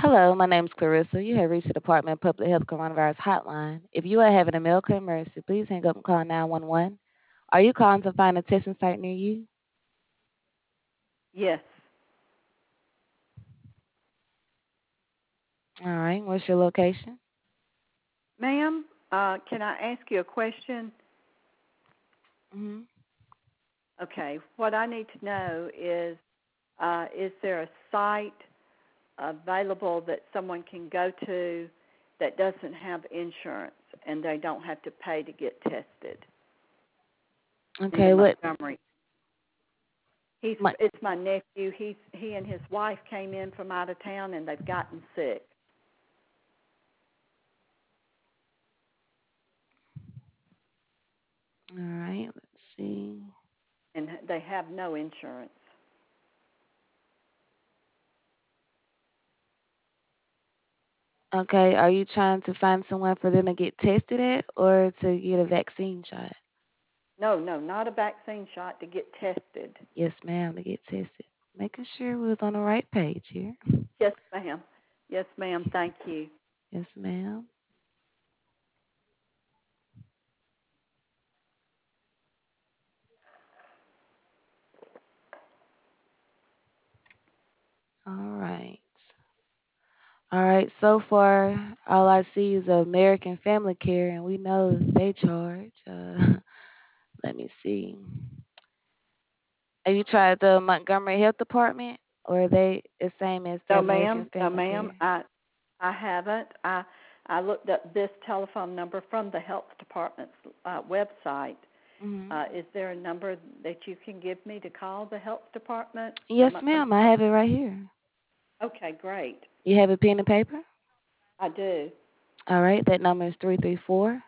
Hello, my name is Clarissa. You have reached the Department of Public Health Coronavirus Hotline. If you are having a medical emergency, please hang up and call 911. Are you calling to find a testing site near you? Yes. All right, what's your location? Ma'am, can I ask you a question? Hmm. Okay, what I need to know is there a site available that someone can go to that doesn't have insurance and they don't have to pay to get tested in the Okay, what? Montgomery? My, It's my nephew. He and his wife came in from out of town and they've gotten sick all right, let's see. and they have no insurance. Okay, are you trying to find someone for them to get tested at or to get a vaccine shot? No, no, not a vaccine shot to get tested. Yes, ma'am, to get tested. Making sure we was on the right page here. Yes, ma'am. Yes, ma'am. Thank you. Yes, ma'am. All right. All right, so far, all I see is American Family Care, and we know they charge. Let me see. Have you tried the Montgomery Health Department, or are they the same as the No, American ma'am. No, Family ma'am. Care? I haven't. I looked up this telephone number from the health department's website. Hmm. Is there a number that you can give me to call the health department, the Yes, Montgomery ma'am. I Health? have it right here. Okay, great. You have a pen and paper? I do. All right, that number is 334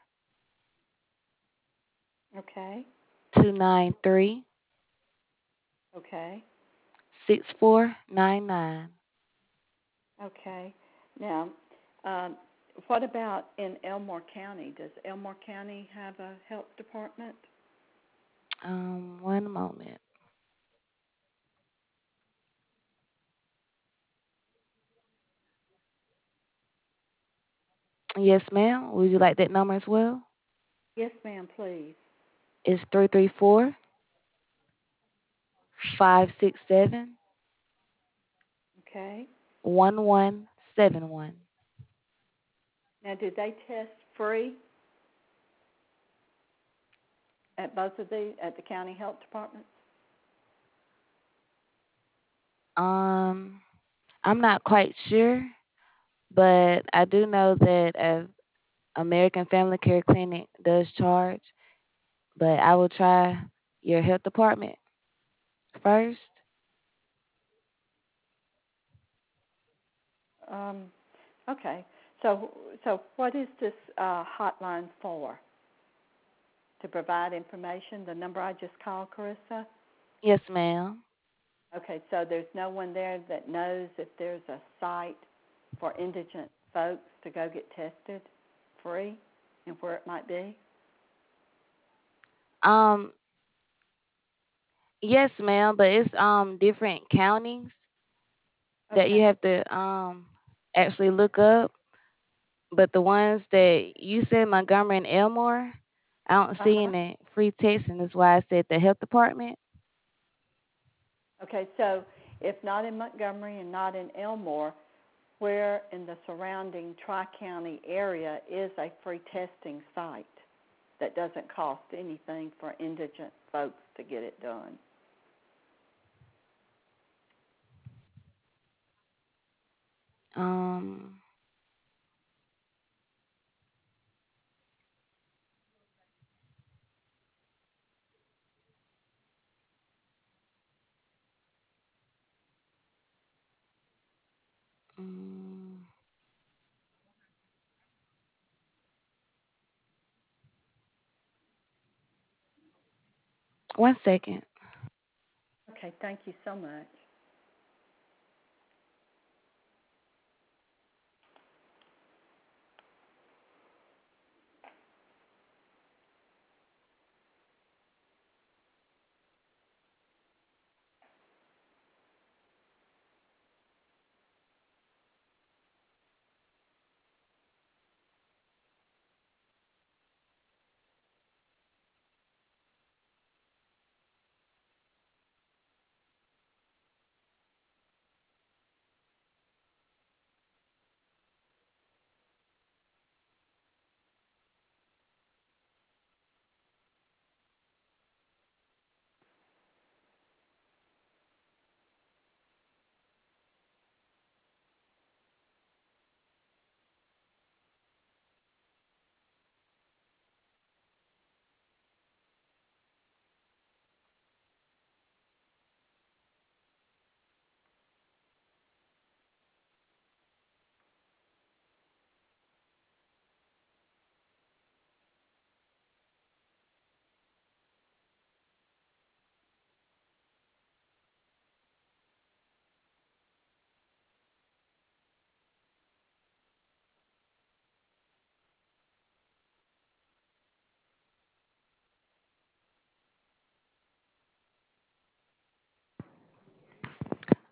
Okay. 293 Okay. 6499. Okay. Now, um, what about in Elmore County? Does Elmore County have a health department? One moment. Yes, ma'am. Would you like that number as well? Yes, ma'am. Please. It's 334 567 Okay. 1171. Now, do they test free at both of these at the county health departments? Um, I'm not quite sure, but I do know that American Family Care Clinic does charge, but I will try your health department first. Um, okay. So, so what is this hotline for? To provide information? The number I just called, Carissa? Yes, ma'am. Okay. So there's no one there that knows if there's a site for indigent folks to go get tested free and where it might be? Um, yes, ma'am, but it's different counties that you Okay. have to actually look up. But the ones that you said, Montgomery and Elmore, I don't see Uh-huh. any free testing. That's why I said the health department. Okay. So if not in Montgomery and not in Elmore, where in the surrounding Tri-County area is a free testing site that doesn't cost anything for indigent folks to get it done? Um, mm, one second. Okay, thank you so much.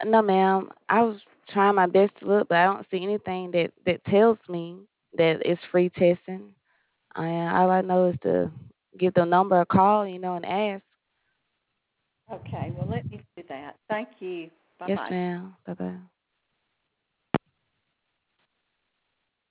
No, ma'am. I was trying my best to look, but I don't see anything that tells me that it's free testing. All I know is to give the number a call, and ask. Okay, well, let me do that. Thank you. Bye Yes, bye. ma'am. Bye bye.